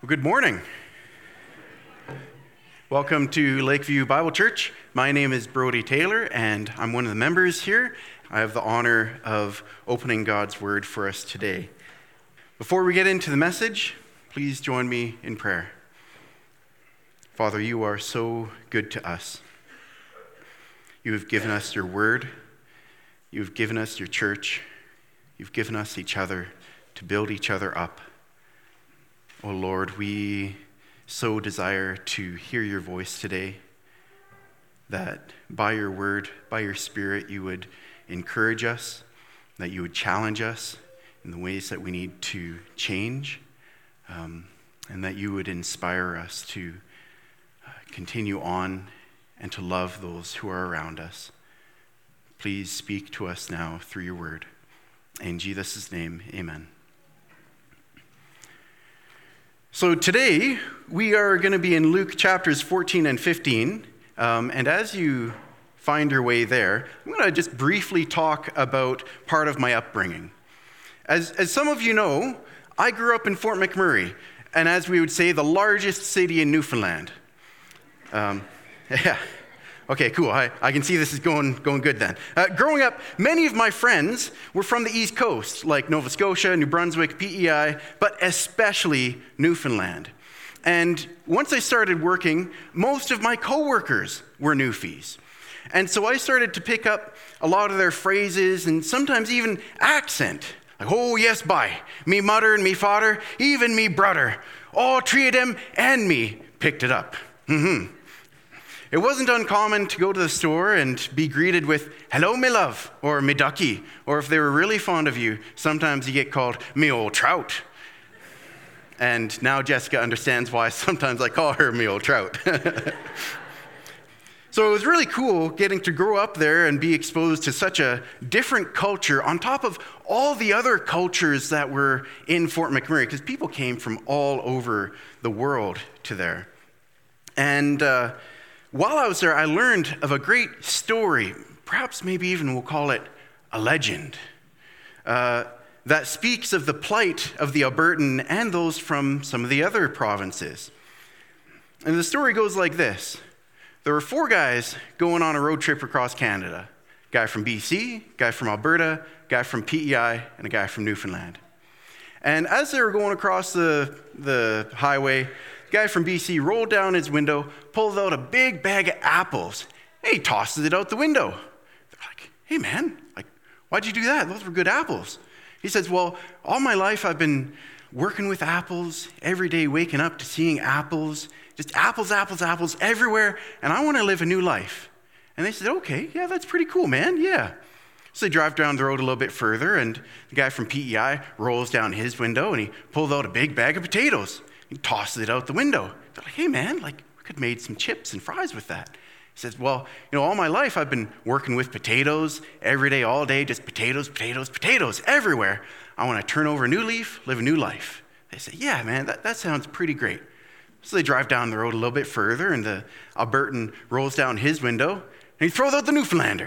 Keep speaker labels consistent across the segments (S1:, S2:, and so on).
S1: Well, good morning. Welcome to Lakeview Bible Church. My name is Brody Taylor, and I'm one of the members here. I have the honor of opening God's Word for us today. Before we get into the message, please join me in prayer. Father, you are so good to us. You have given us your Word. You have given us your church. You've given us each other to build each other up. Oh Lord, we so desire to hear your voice today, that by your word, by your spirit, you would encourage us, that you would challenge us in the ways that we need to change, and that you would inspire us to continue on and to love those who are around us. Please speak to us now through your word. In Jesus' name, amen. So today, we are going to be in Luke chapters 14 and 15, and as you find your way there, I'm going to just briefly talk about part of my upbringing. As some of you know, I grew up in Fort McMurray, and as we would say, the largest city in Newfoundland. Yeah. Okay, cool. I can see this is going good then. Growing up, many of my friends were from the East Coast, like Nova Scotia, New Brunswick, PEI, but especially Newfoundland. And once I started working, most of my coworkers were Newfies. And so I started to pick up a lot of their phrases and sometimes even accent. Like, oh, yes, bye. Me mother and me father, even me brother. All three of them and me picked it up. It wasn't uncommon to go to the store and be greeted with, hello, me love, or me ducky, or if they were really fond of you, sometimes you get called me old trout. And now Jessica understands why sometimes I call her me old trout. So it was really cool getting to grow up there and be exposed to such a different culture on top of all the other cultures that were in Fort McMurray, because people came from all over the world to there. And while I was there, I learned of a great story, perhaps maybe even we'll call it a legend, that speaks of the plight of the Albertan and those from some of the other provinces. And the story goes like this. There were 4 guys going on a road trip across Canada. A guy from BC, a guy from Alberta, a guy from PEI, and a guy from Newfoundland. And as they were going across the highway, the guy from BC rolled down his window, pulled out a big bag of apples, and he tosses it out the window. They're like, hey man, why'd you do that? Those were good apples. He says, well, all my life I've been working with apples, every day waking up to seeing apples, just apples, apples, apples everywhere, and I want to live a new life. And they said, okay, yeah, that's pretty cool, man, yeah. So they drive down the road a little bit further, and the guy from PEI rolls down his window, and he pulls out a big bag of potatoes. He tosses it out the window. They're like, hey man, we could have made some chips and fries with that. He says, well, all my life I've been working with potatoes every day, all day, just potatoes, potatoes, potatoes everywhere. I want to turn over a new leaf, live a new life. They say, yeah, man, that sounds pretty great. So they drive down the road a little bit further, and the Albertan rolls down his window, and he throws out the Newfoundlander.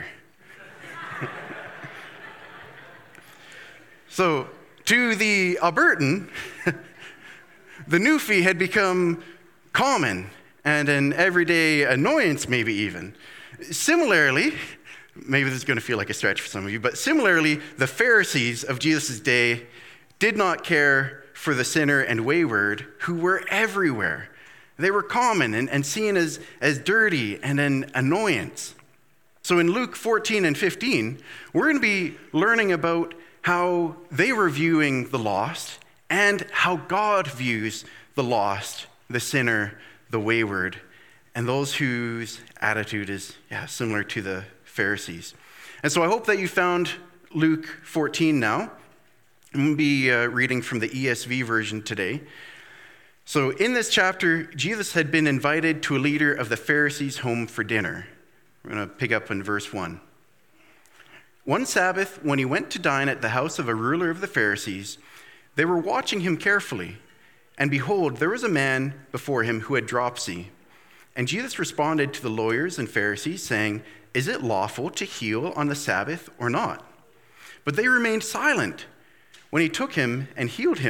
S1: So to the Albertan, the Newfie had become common and an everyday annoyance, maybe even. Similarly, maybe this is going to feel like a stretch for some of you, but similarly, the Pharisees of Jesus' day did not care for the sinner and wayward who were everywhere. They were common and seen as dirty and an annoyance. So in Luke 14 and 15, we're going to be learning about how they were viewing the lost and how God views the lost, the sinner, the wayward, and those whose attitude is similar to the Pharisees. And so I hope that you found Luke 14 now. I'm going to be reading from the ESV version today. So in this chapter, Jesus had been invited to a leader of the Pharisees' home for dinner. We're going to pick up in verse 1. One Sabbath, when he went to dine at the house of a ruler of the Pharisees, they were watching him carefully. And behold, there was a man before him who had dropsy. And Jesus responded to the lawyers and Pharisees, saying, is it lawful to heal on the Sabbath or not? But they remained silent. When he took him and healed him,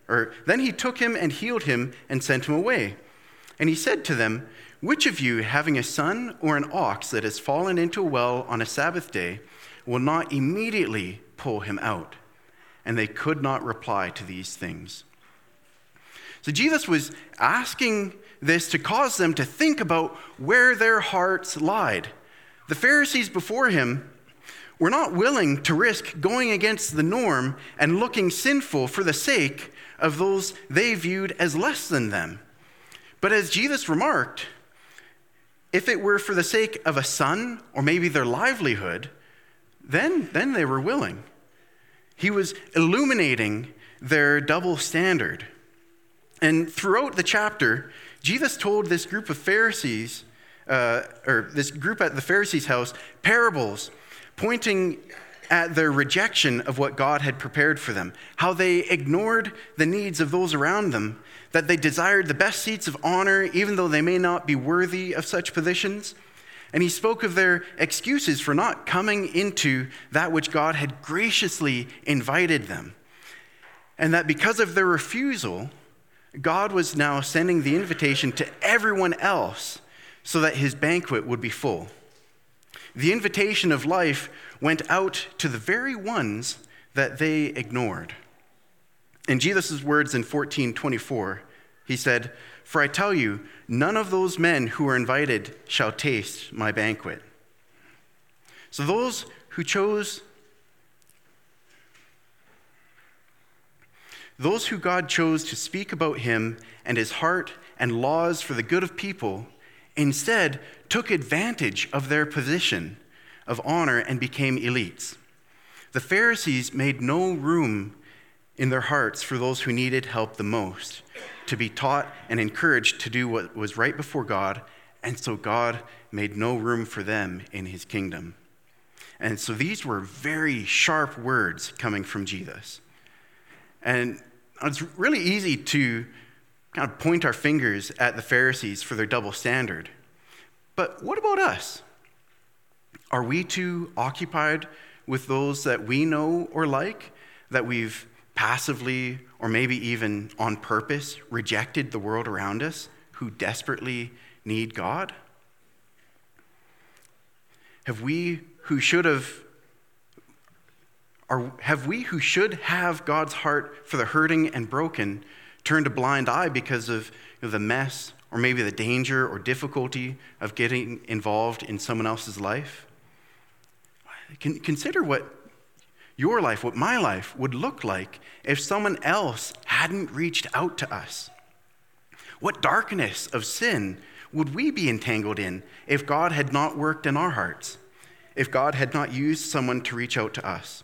S1: Then he took him and healed him and sent him away. And he said to them, "Which of you, having a son or an ox that has fallen into a well on a Sabbath day, will not immediately pull him out?" And they could not reply to these things. So Jesus was asking this to cause them to think about where their hearts lied. The Pharisees before him were not willing to risk going against the norm and looking sinful for the sake of those they viewed as less than them. But as Jesus remarked, if it were for the sake of a son or maybe their livelihood, then they were willing. He was illuminating their double standard. And throughout the chapter, Jesus told this group of Pharisees, this group at the Pharisees' house, parables pointing at their rejection of what God had prepared for them, how they ignored the needs of those around them, that they desired the best seats of honor even though they may not be worthy of such positions. And he spoke of their excuses for not coming into that which God had graciously invited them. And that because of their refusal, God was now sending the invitation to everyone else so that his banquet would be full. The invitation of life went out to the very ones that they ignored. In Jesus' words in 14:24, he said, "For I tell you, none of those men who were invited shall taste my banquet." So those who God chose to speak about him and his heart and laws for the good of people, instead took advantage of their position of honor and became elites. The Pharisees made no room in their hearts for those who needed help the most, to be taught and encouraged to do what was right before God, and so God made no room for them in his kingdom. And so these were very sharp words coming from Jesus. And it's really easy to kind of point our fingers at the Pharisees for their double standard. But what about us? Are we too occupied with those that we know or like, that we've passively or maybe even on purpose rejected the world around us who desperately need God? Have we who should have God's heart for the hurting and broken turned a blind eye because of the mess or maybe the danger or difficulty of getting involved in someone else's life? Consider what your life, what my life would look like if someone else hadn't reached out to us. What darkness of sin would we be entangled in if God had not worked in our hearts, if God had not used someone to reach out to us?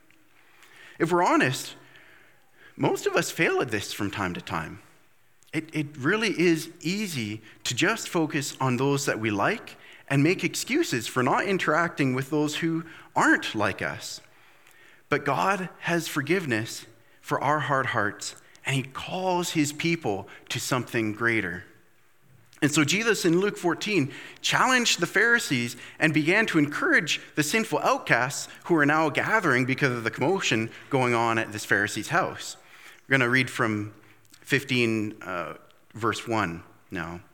S1: If we're honest, most of us fail at this from time to time. It really is easy to just focus on those that we like and make excuses for not interacting with those who aren't like us. But God has forgiveness for our hard hearts, and he calls his people to something greater. And so Jesus in Luke 14 challenged the Pharisees and began to encourage the sinful outcasts who are now gathering because of the commotion going on at this Pharisee's house. We're going to read from 15 verse 1 now. It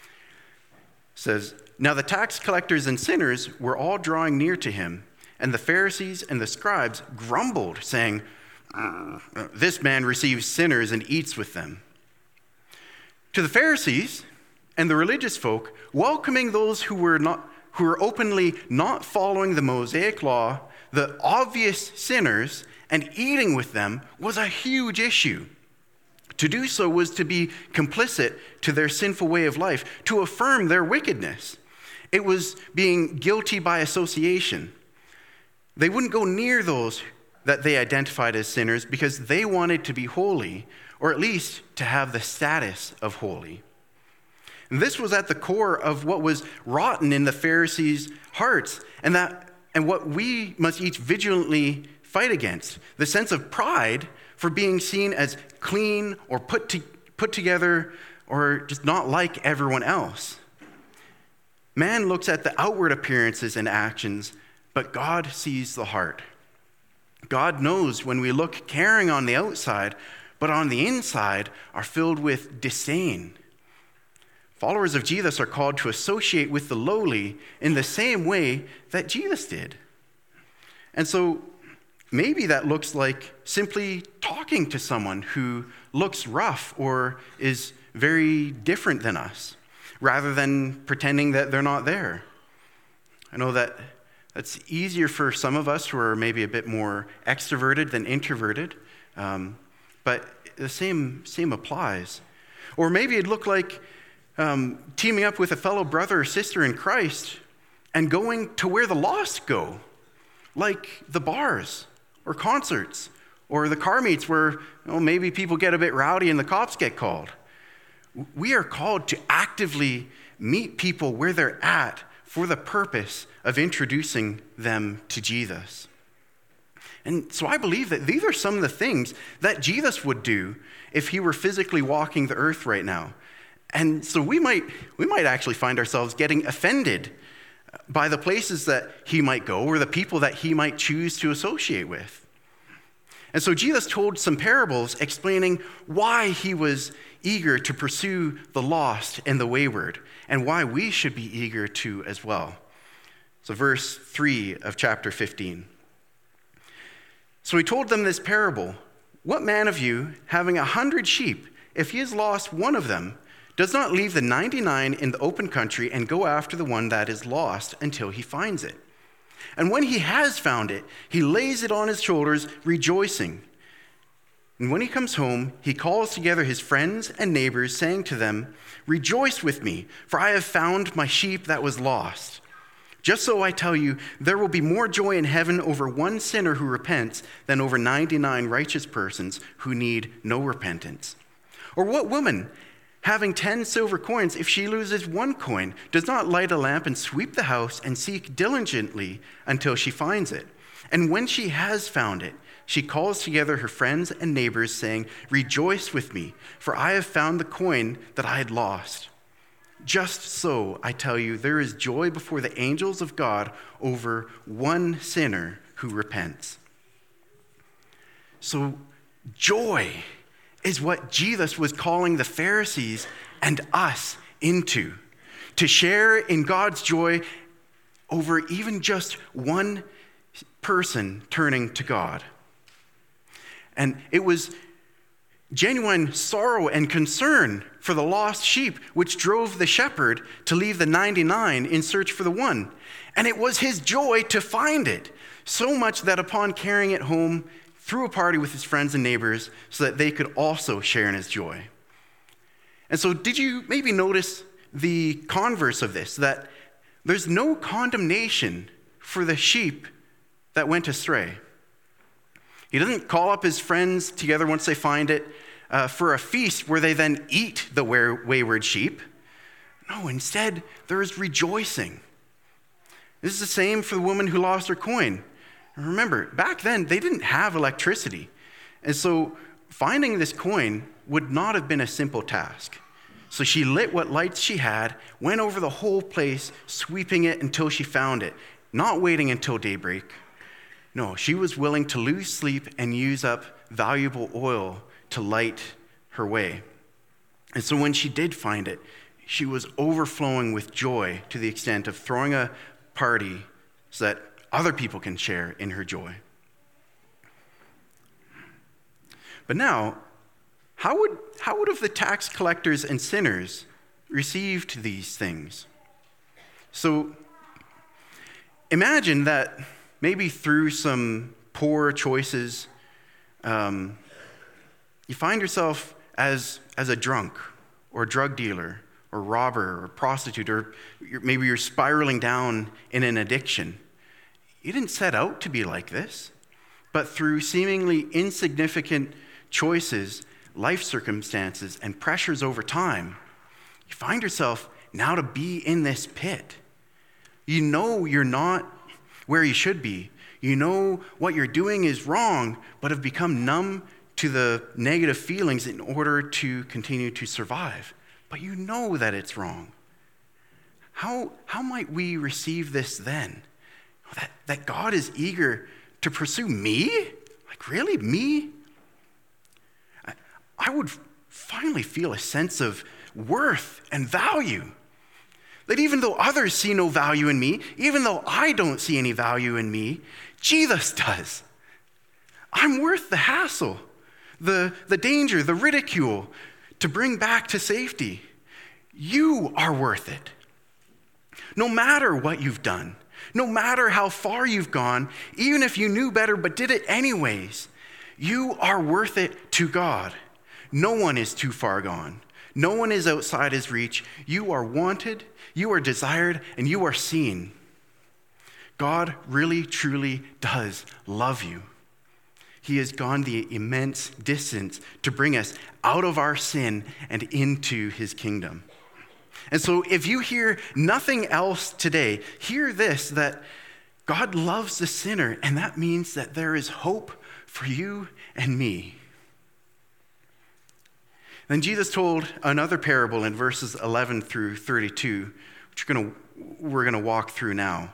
S1: says, "Now the tax collectors and sinners were all drawing near to him, and the Pharisees and the scribes grumbled, saying, 'This man receives sinners and eats with them.' To the Pharisees and the religious folk, welcoming those who were openly not following the Mosaic law, the obvious sinners, and eating with them was a huge issue. To do so was to be complicit to their sinful way of life, to affirm their wickedness. It was being guilty by association. They wouldn't go near those that they identified as sinners because they wanted to be holy, or at least to have the status of holy. And this was at the core of what was rotten in the Pharisees' hearts, and what we must each vigilantly fight against: the sense of pride for being seen as clean or put together or just not like everyone else. Man looks at the outward appearances and actions, but God sees the heart. God knows when we look caring on the outside, but on the inside are filled with disdain. Followers of Jesus are called to associate with the lowly in the same way that Jesus did. And so maybe that looks like simply talking to someone who looks rough or is very different than us, rather than pretending that they're not there. I know that that's easier for some of us who are maybe a bit more extroverted than introverted, but the same applies. Or maybe it'd look like teaming up with a fellow brother or sister in Christ and going to where the lost go, like the bars or concerts or the car meets where maybe people get a bit rowdy and the cops get called. We are called to actively meet people where they're at for the purpose of introducing them to Jesus. And so I believe that these are some of the things that Jesus would do if he were physically walking the earth right now. And so we might actually find ourselves getting offended by the places that he might go or the people that he might choose to associate with. And so Jesus told some parables explaining why he was eager to pursue the lost and the wayward, and why we should be eager to as well. So verse 3 of chapter 15. So he told them this parable. What man of you, having 100 sheep, if he has lost one of them, does not leave the 99 in the open country and go after the one that is lost until he finds it? And when he has found it, he lays it on his shoulders, rejoicing. And when he comes home, he calls together his friends and neighbors, saying to them, "Rejoice with me, for I have found my sheep that was lost." Just so I tell you, there will be more joy in heaven over one sinner who repents than over 99 righteous persons who need no repentance. Or what woman, having 10 silver coins, if she loses one coin, does not light a lamp and sweep the house and seek diligently until she finds it? And when she has found it, she calls together her friends and neighbors, saying, "Rejoice with me, for I have found the coin that I had lost." Just so, I tell you, there is joy before the angels of God over one sinner who repents. So, joy is what Jesus was calling the Pharisees and us into, to share in God's joy over even just one person turning to God. And it was genuine sorrow and concern for the lost sheep which drove the shepherd to leave the 99 in search for the one. And it was his joy to find it, so much that upon carrying it home, threw a party with his friends and neighbors so that they could also share in his joy. And so did you maybe notice the converse of this, that there's no condemnation for the sheep that went astray? He doesn't call up his friends together once they find it for a feast where they then eat the wayward sheep. No, instead, there is rejoicing. This is the same for the woman who lost her coin. And remember, back then, they didn't have electricity. And so finding this coin would not have been a simple task. So she lit what lights she had, went over the whole place, sweeping it until she found it, not waiting until daybreak. No, she was willing to lose sleep and use up valuable oil to light her way. And so when she did find it, she was overflowing with joy to the extent of throwing a party so that other people can share in her joy. But now, how would have the tax collectors and sinners received these things? So imagine that maybe through some poor choices, you find yourself as a drunk or drug dealer or robber or prostitute, or maybe you're spiraling down in an addiction. You didn't set out to be like this, but through seemingly insignificant choices, life circumstances, and pressures over time, you find yourself now to be in this pit. You know you're not where you should be. You know what you're doing is wrong, but have become numb to the negative feelings in order to continue to survive. But you know that it's wrong. How might we receive this then? That God is eager to pursue me? Like, really, me? would finally feel a sense of worth and value. That even though others see no value in me, even though I don't see any value in me, Jesus does. I'm worth the hassle, the danger, the ridicule to bring back to safety. You are worth it. No matter what you've done, no matter how far you've gone, even if you knew better but did it anyways, you are worth it to God. No one is too far gone. No one is outside his reach. You are wanted, you are desired, and you are seen. God really, truly does love you. He has gone the immense distance to bring us out of our sin and into his kingdom. And so if you hear nothing else today, hear this, that God loves the sinner, and that means that there is hope for you and me. Then Jesus told another parable in verses 11 through 32, which we're going to walk through now.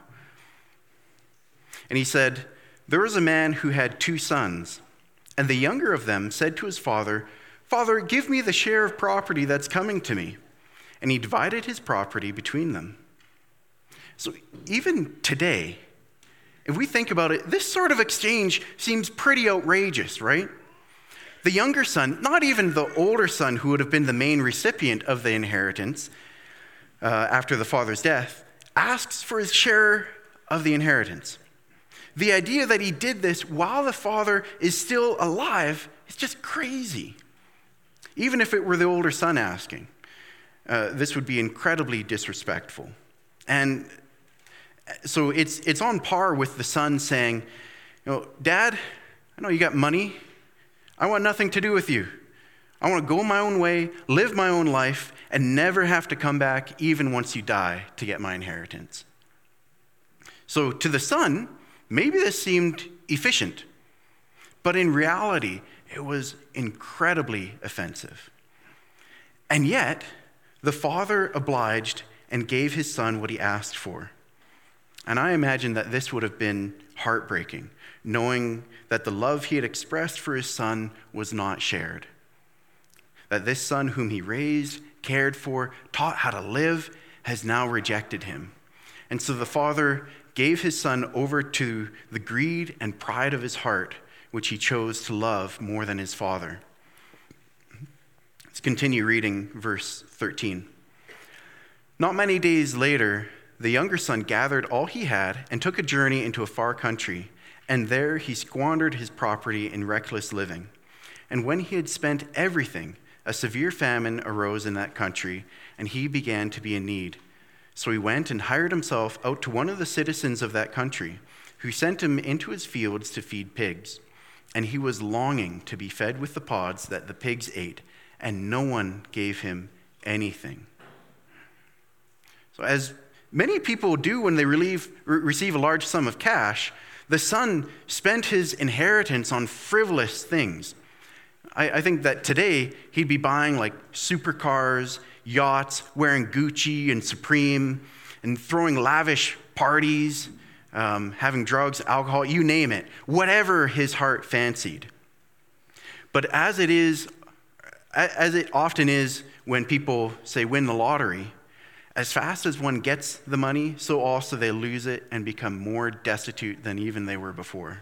S1: And he said, "There was a man who had 2 sons, and the younger of them said to his father, 'Father, give me the share of property that's coming to me.' And he divided his property between them." So even today, if we think about it, this sort of exchange seems pretty outrageous, right? The younger son, not even the older son who would have been the main recipient of the inheritance after the father's death, asks for his share of the inheritance. The idea that he did this while the father is still alive is just crazy. Even if it were the older son asking, this would be incredibly disrespectful. And so it's on par with the son saying, "Dad, I know you got money. I want nothing to do with you. I want to go my own way, live my own life, and never have to come back even once you die to get my inheritance." So to the son, maybe this seemed efficient, but in reality, it was incredibly offensive. And yet, the father obliged and gave his son what he asked for. And I imagine that this would have been heartbreaking, knowing that the love he had expressed for his son was not shared. That this son whom he raised, cared for, taught how to live, has now rejected him. And so the father gave his son over to the greed and pride of his heart, which he chose to love more than his father. Let's continue reading verse 13. "Not many days later, the younger son gathered all he had and took a journey into a far country, and there he squandered his property in reckless living. And when he had spent everything, a severe famine arose in that country, and he began to be in need. So he went and hired himself out to one of the citizens of that country, who sent him into his fields to feed pigs. And he was longing to be fed with the pods that the pigs ate, and no one gave him anything." So as many people do when they receive a large sum of cash, the son spent his inheritance on frivolous things. I think that today he'd be buying like supercars, yachts, wearing Gucci and Supreme, and throwing lavish parties, having drugs, alcohol, you name it, whatever his heart fancied. But as it often is when people say win the lottery, as fast as one gets the money, so also they lose it and become more destitute than even they were before.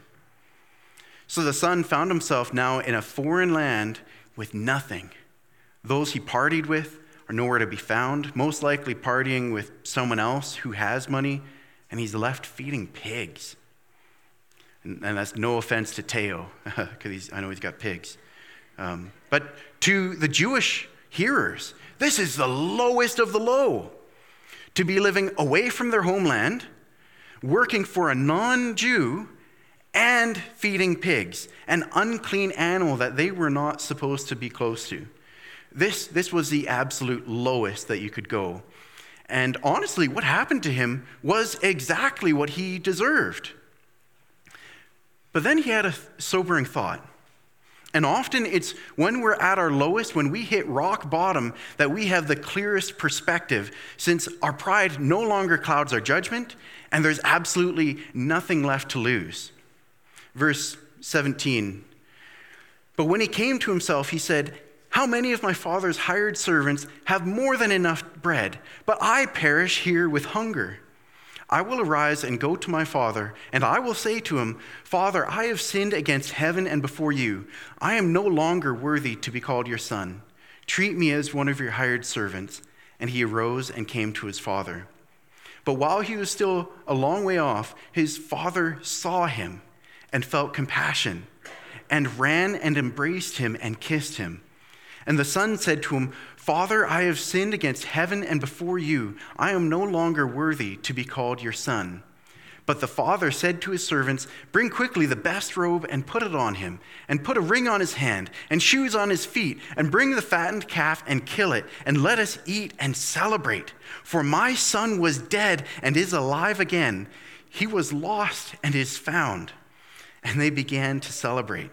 S1: So the son found himself now in a foreign land with nothing. Those he partied with are nowhere to be found, most likely partying with someone else who has money, and he's left feeding pigs. And that's no offense to Teo, because I know he's got pigs. But to the Jewish hearers, this is the lowest of the low. To be living away from their homeland, working for a non-Jew, and feeding pigs, an unclean animal that they were not supposed to be close to. This was the absolute lowest that you could go. And honestly, what happened to him was exactly what he deserved. But then he had a sobering thought. And often it's when we're at our lowest, when we hit rock bottom, that we have the clearest perspective, since our pride no longer clouds our judgment, and there's absolutely nothing left to lose. Verse 17, "But when he came to himself, he said, 'How how many of my father's hired servants have more than enough bread, but I perish here with hunger? I will arise and go to my father, and I will say to him, Father, I have sinned against heaven and before you. I am no longer worthy to be called your son. Treat me as one of your hired servants. And he arose and came to his father. But while he was still a long way off, his father saw him and felt compassion, and ran and embraced him and kissed him. And the son said to him, Father, I have sinned against heaven and before you. I am no longer worthy to be called your son. But the father said to his servants, Bring quickly the best robe and put it on him, and put a ring on his hand and shoes on his feet, and bring the fattened calf and kill it, and let us eat and celebrate. For my son was dead and is alive again. He was lost and is found. And they began to celebrate.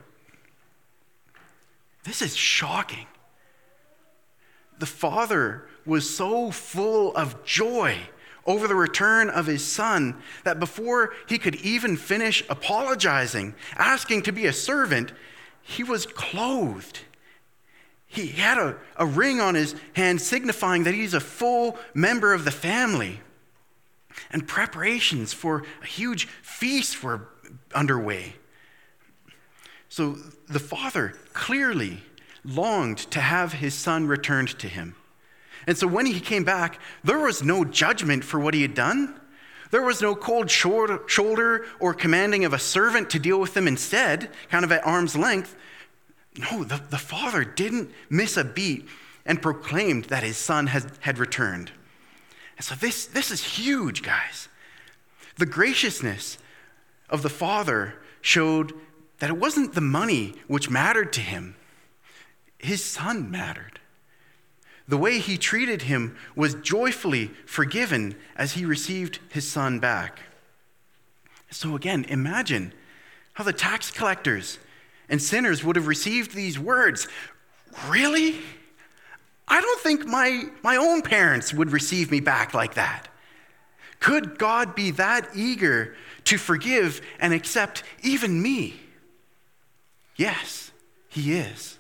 S1: This is shocking. The father was so full of joy over the return of his son that before he could even finish apologizing, asking to be a servant, he was clothed. He had a ring on his hand signifying that he's a full member of the family. And preparations for a huge feast were underway. So the father clearly longed to have his son returned to him. And so when he came back, there was no judgment for what he had done. There was no cold shoulder or commanding of a servant to deal with them instead, kind of at arm's length. No, the father didn't miss a beat and proclaimed that his son had returned. And so this is huge, guys. The graciousness of the father showed that it wasn't the money which mattered to him. His son mattered. The way he treated him was joyfully forgiven as he received his son back. So again, imagine how the tax collectors and sinners would have received these words. Really? I don't think my own parents would receive me back like that. Could God be that eager to forgive and accept even me? Yes, he is.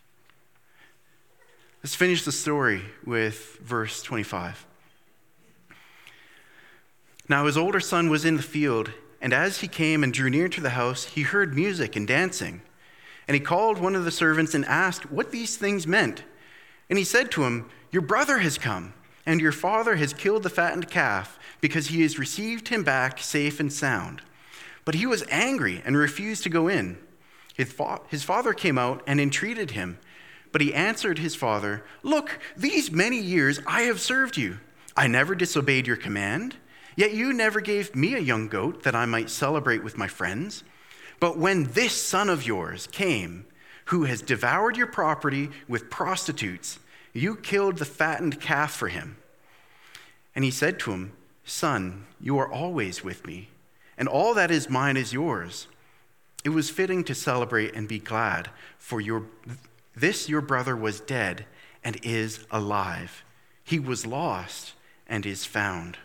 S1: Let's finish the story with verse 25. Now his older son was in the field, and as he came and drew near to the house, he heard music and dancing. And he called one of the servants and asked what these things meant. And he said to him, Your brother has come, and your father has killed the fattened calf, because he has received him back safe and sound. But he was angry and refused to go in. His father came out and entreated him. But he answered his father, Look, these many years I have served you. I never disobeyed your command, yet you never gave me a young goat that I might celebrate with my friends. But when this son of yours came, who has devoured your property with prostitutes, you killed the fattened calf for him. And he said to him, Son, you are always with me, and all that is mine is yours. It was fitting to celebrate and be glad, for your brother was dead and is alive. He was lost and is found.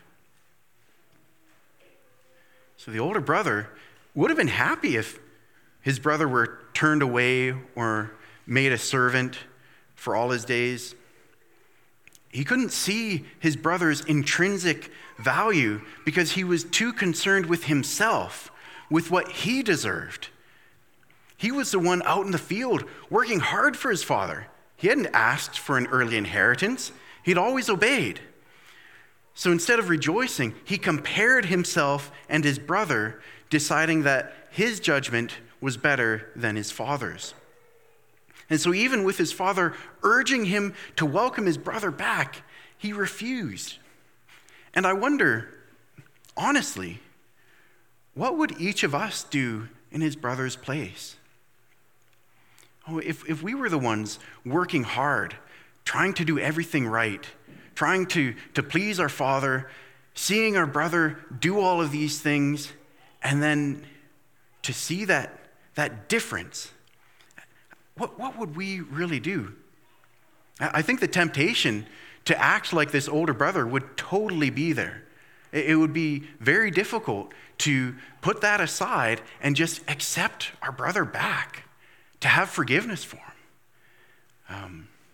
S1: So the older brother would have been happy if his brother were turned away or made a servant for all his days. He couldn't see his brother's intrinsic value because he was too concerned with himself, with what he deserved. He was the one out in the field working hard for his father. He hadn't asked for an early inheritance. He'd always obeyed. So instead of rejoicing, he compared himself and his brother, deciding that his judgment was better than his father's. And so even with his father urging him to welcome his brother back, he refused. And I wonder, honestly, what would each of us do in his brother's place? Oh, if we were the ones working hard, trying to do everything right, trying to please our father, seeing our brother do all of these things, and then to see that difference, what would we really do? I think the temptation to act like this older brother would totally be there. It would be very difficult to put that aside and just accept our brother back, to have forgiveness for him.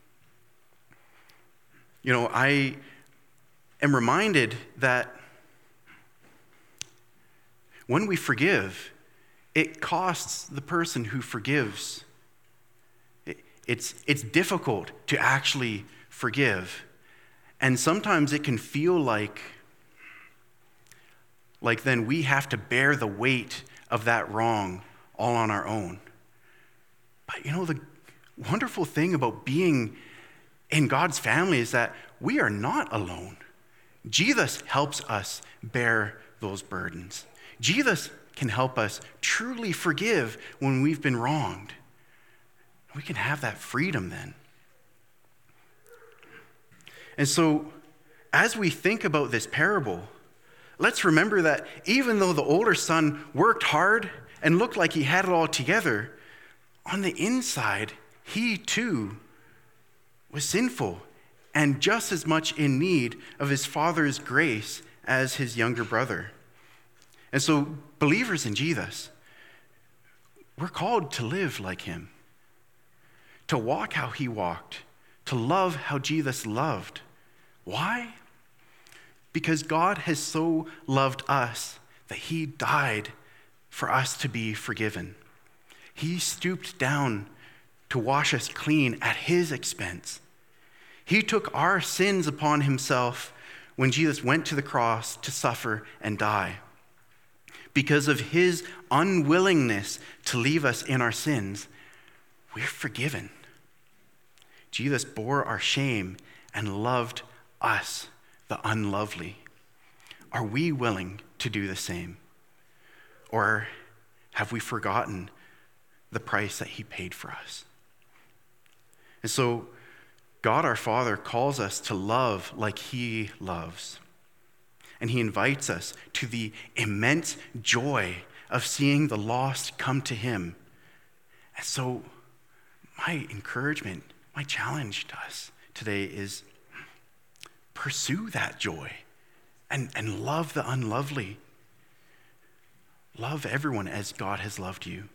S1: I am reminded that when we forgive, it costs the person who forgives. It's difficult to actually forgive. And sometimes it can feel like then we have to bear the weight of that wrong all on our own. But the wonderful thing about being in God's family is that we are not alone. Jesus helps us bear those burdens. Jesus can help us truly forgive when we've been wronged. We can have that freedom then. And so, as we think about this parable, let's remember that even though the older son worked hard and looked like he had it all together, on the inside, he too was sinful and just as much in need of his father's grace as his younger brother. And so, believers in Jesus, we're called to live like him, to walk how he walked, to love how Jesus loved. Why? Because God has so loved us that he died for us to be forgiven. He stooped down to wash us clean at his expense. He took our sins upon himself when Jesus went to the cross to suffer and die. Because of his unwillingness to leave us in our sins, we're forgiven. Jesus bore our shame and loved us, the unlovely. Are we willing to do the same? Or have we forgotten the price that he paid for us? And so, God our Father calls us to love like he loves. And he invites us to the immense joy of seeing the lost come to him. And so, my encouragement, my challenge to us today is pursue that joy and love the unlovely. Love everyone as God has loved you.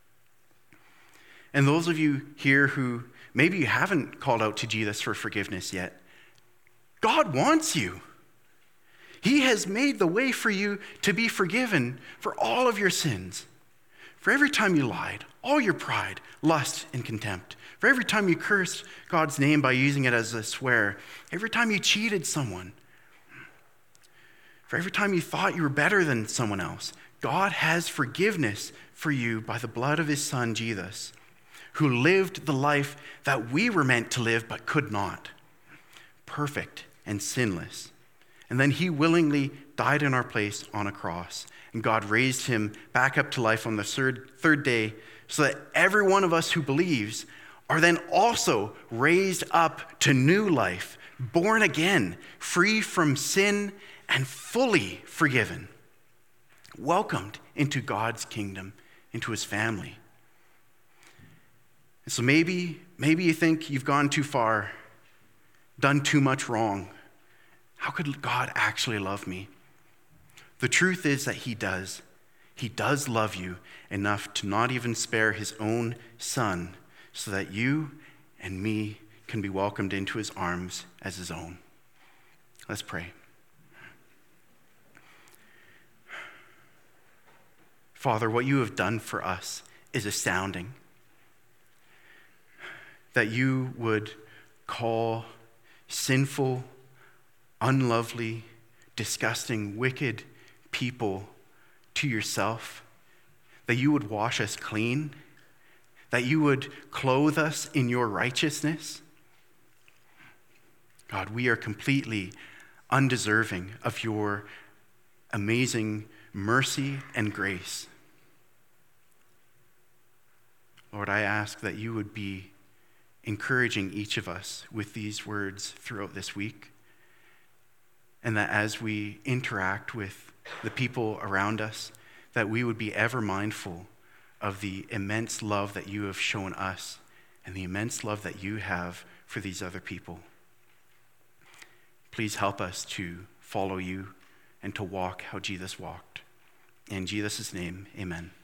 S1: And those of you here who maybe you haven't called out to Jesus for forgiveness yet, God wants you. He has made the way for you to be forgiven for all of your sins. For every time you lied, all your pride, lust, and contempt. For every time you cursed God's name by using it as a swear. Every time you cheated someone. For every time you thought you were better than someone else. God has forgiveness for you by the blood of his Son, Jesus, who lived the life that we were meant to live but could not. Perfect and sinless. And then he willingly died in our place on a cross. And God raised him back up to life on the third day so that every one of us who believes are then also raised up to new life, born again, free from sin and fully forgiven. Welcomed into God's kingdom, into his family. And so maybe you think you've gone too far, done too much wrong. How could God actually love me? The truth is that he does. He does love you enough to not even spare his own Son so that you and me can be welcomed into his arms as his own. Let's pray. Father, what you have done for us is astounding. That you would call sinful, unlovely, disgusting, wicked people to yourself. That you would wash us clean. That you would clothe us in your righteousness. God, we are completely undeserving of your amazing mercy and grace. Lord, I ask that you would be encouraging each of us with these words throughout this week, and that as we interact with the people around us, that we would be ever mindful of the immense love that you have shown us and the immense love that you have for these other people. Please help us to follow you and to walk how Jesus walked. In Jesus' name, amen.